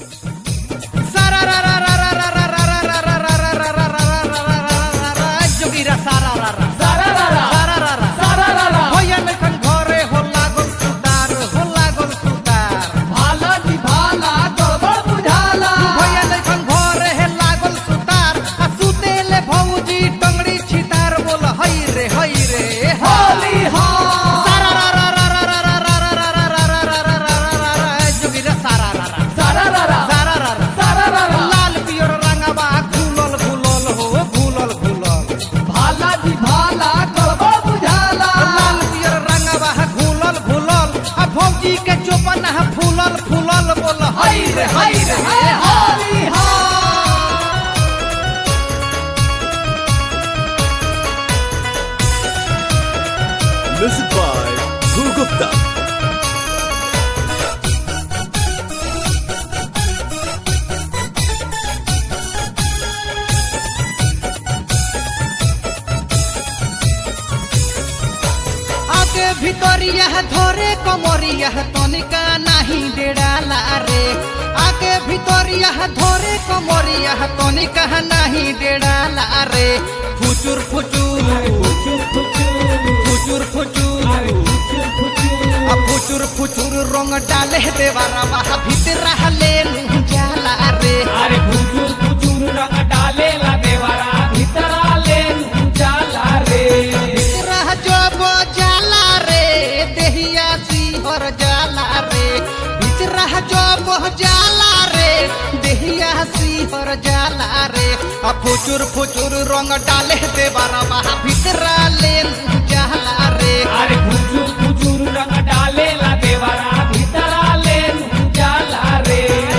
जोगिरा सारा भैया लेखन घरे हो लागल सुतार भाला जी भाला गड़बड़ बुझाला भैया लेखन घरे है लागल सुतार आ सुतेले भौजी टंगड़ी छितार बोल हई रे होली हो जोगिरा सारा लाल पियर रंगवा घुलल भाला जी भाला गड़बड़ बुझाला लाल पियर रंगवा घुलल आ भौजी के चोपन फूलल बोल हई रे होली हो Music by Dhruv Gupta. आगे भितरिया धोरे कमरिया तनिका नहीं डेराला रे आगे भितरिया धोरे कमरिया तनिका नहीं डेराला रे फुचुर फुचुर रंग डाले देवारा बाहा भीतर ले जाला रे अरे फुचुर रंग डाले ला देवरा भीतर ले जाला रे रह जब जाला रे देहिया सिहर जाला रे बिचरा जब जाला रे देहिया सिहर जाला रे आ फुचुर रंग डाले देवारा बाहा भीतरा ले जाला रे अरे फुचुर रंग डाले ला देवरा भीतर ले जाला रे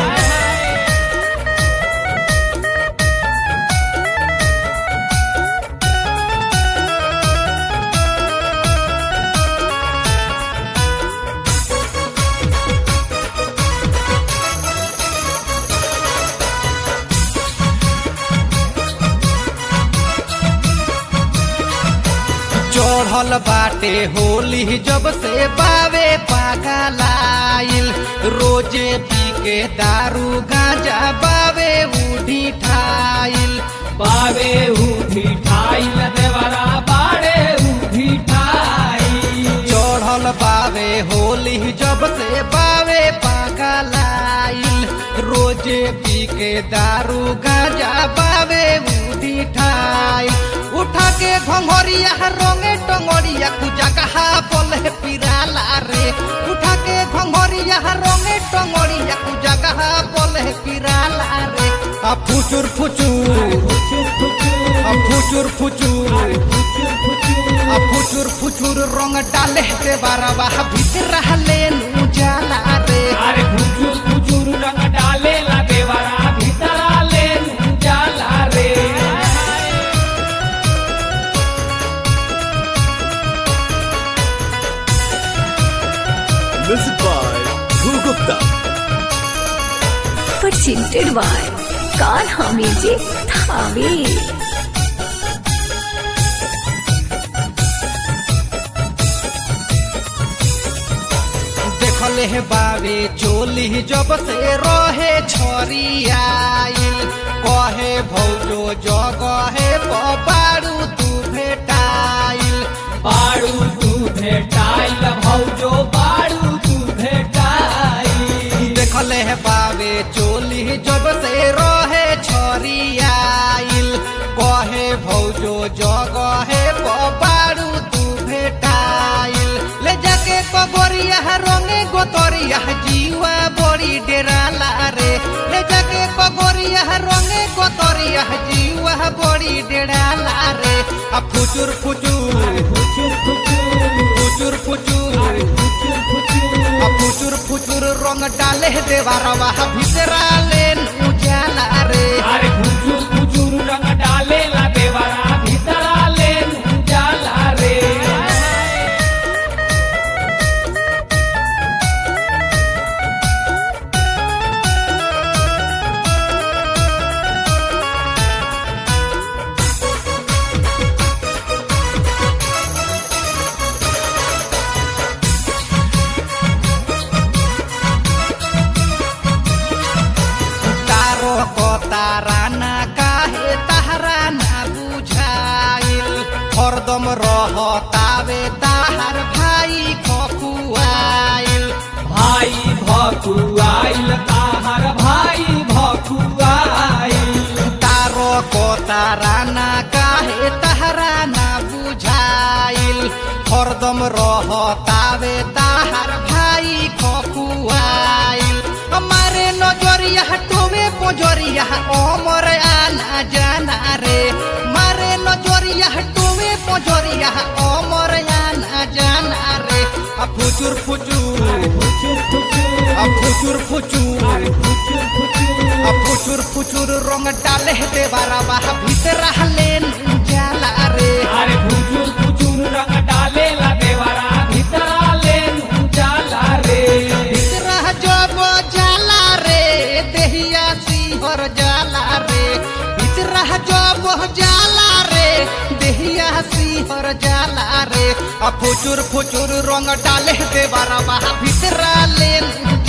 चढ़ल बाटे होली जब से बावे पागलाइल रोजे पी के दारू गांजा बावे उठी ठाइल बावे उठी ठाई ला देवरा बाड़े उठी ठाई चढ़ल बावे होली जब से बावे पागलाइल रोजे पी के दारू गांजा बावे उठी ठाइल उठा के घंघरिया रंगे टंगड़िया कुजा कहा बोले पिराला रे उठा के घंघरिया रंगे टंगड़िया कुजा कहा बोले पिराला रे आ फुचुर रंग डाले दे बारवा भीतर ले जाला रे अरे फुचुर रंग डाले ला देवरा भीतर ले जाला रे Music by Dhruv Gupta. Presented by Kanha Music Thave. देखले है बावे चोली जब से रहे छरियाइल कहे भौजो जगहे बारू तू भेटाइल बाड़ू तू भेटाइल भौजो बाड़ू तू भेटाइल देखले है बावे चोली जब से रहे छरियाइल कहे भौजो जगहे बारू तू भेटाइल ले जाके कगोरिया रंगे गोतरिया जीवा बड़ी डेराला रे ले जाके कगोरिया रंगे गोतरिया जीवा बड़ी डेराला रे आ फुचुर रंग डाले देवारवा भीतरा ले उजाला रे अरे फुचुर रंग डाले ला देवरा भीतर ले जाला रे ताराना काहे तहरा ना बुझाइल हरदम रहतावे ताहार भाई खखुआइल भाई भकुआइल ताहर भाई भकुआइल तारो को ताराना काहे तहरा ना बुझाइल हरदम रहतावे ताहार भाई खखुआइल हमारे नजरिया टोवे पोजरिया ओमर आना जाना रे मारे नजरिया टोवे पोजरिया ओमर आना जाना रे फुचुर फुचुर फुचुर फुचुर फुचुर फुचुर फुचुर फुचुर फुचुर फुचुर रंग डाले देवारा बाह भीतर लेन जाला रे अरे फुचुर फुचुर रंग डाले ला देवरा भीतरा ले जाला रे भीतर जब जाला रे देहिया सिहर जाला रे भीतर जब जाला रे देहिया सिहर जाला रे फुचुर फुचुर रंग डाले देवारा बाह भीतर लेन